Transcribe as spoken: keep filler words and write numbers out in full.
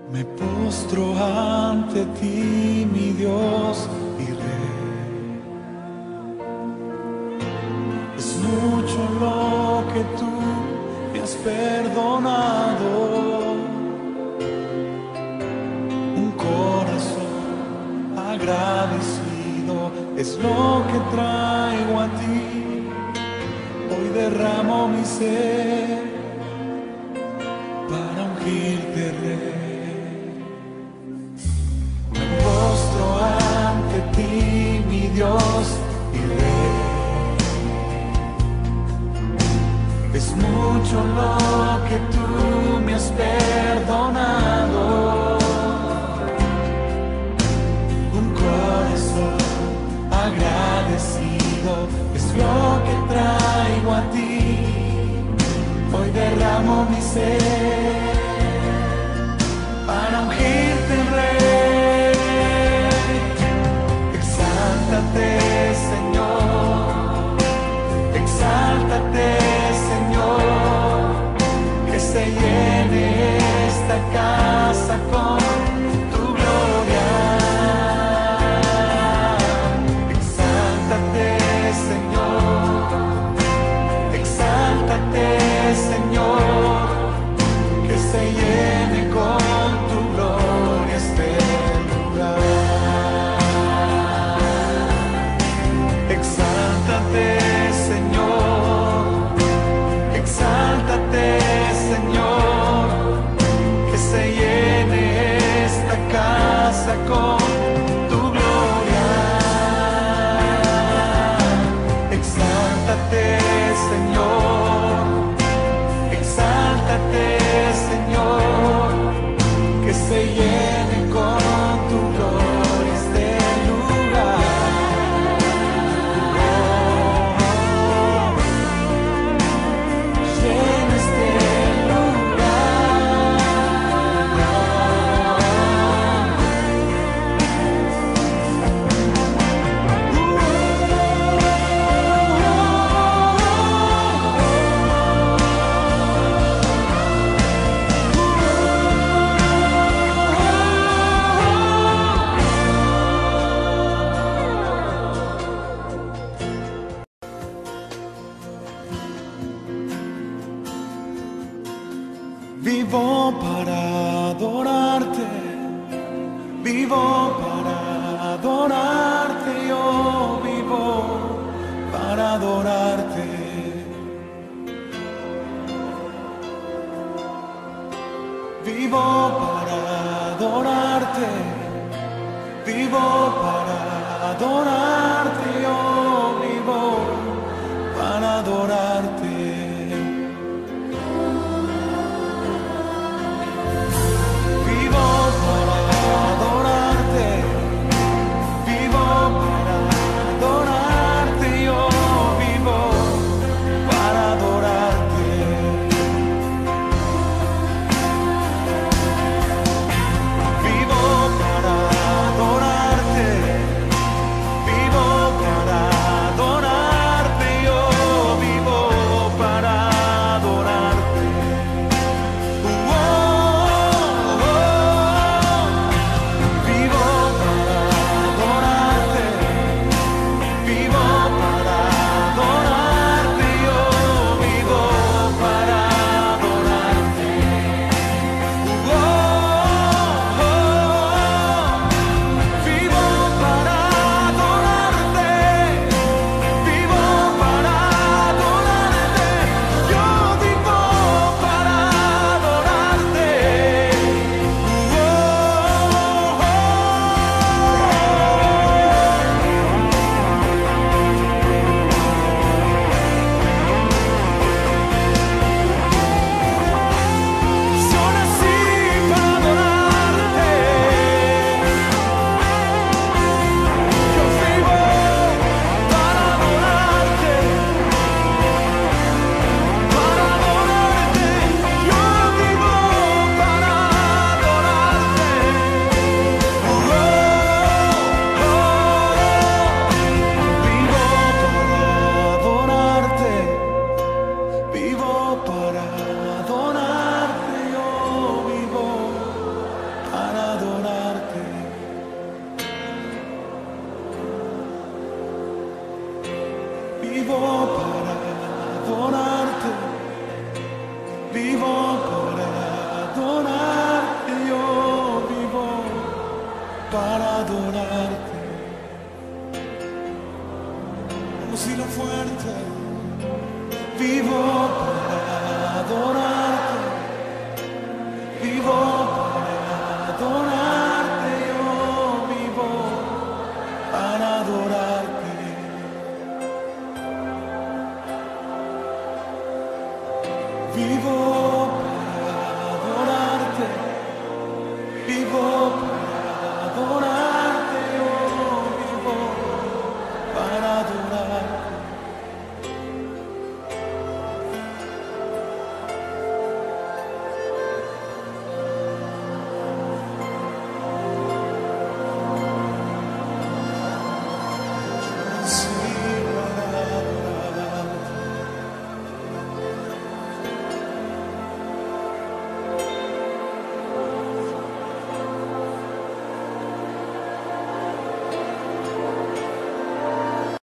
Me postro ante ti, mi Dios y Rey. Es mucho lo que tú me has perdonado. Un corazón agradecido es lo que traigo a ti. Hoy derramo mi ser para ungirte, Rey. Ante ti, mi Dios y Rey. Es mucho lo que tú me has perdonado. Un corazón agradecido es lo que traigo a ti. Hoy derramo mi ser para ungirte, Rey. Exáltate, Señor, exáltate, Señor, que se llene esta casa con tu gloria. Exáltate, Señor, exáltate, Señor, que se llene con tu gloria este lugar. Exáltate, Señor, exáltate, Señor, que se llene esta casa con tu gloria. Exáltate, Señor, exáltate, Señor, que se llene con tu gloria este lugar. Vivo para adorarte, vivo para adorarte, yo vivo para adorarte. Vivo para adorarte, vivo para adorarte, yo vivo para adorarte.